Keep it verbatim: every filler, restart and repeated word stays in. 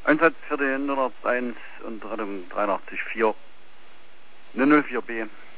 Einsatz für die hunderteins und Rettung dreiundachtzig vier. null null vier B.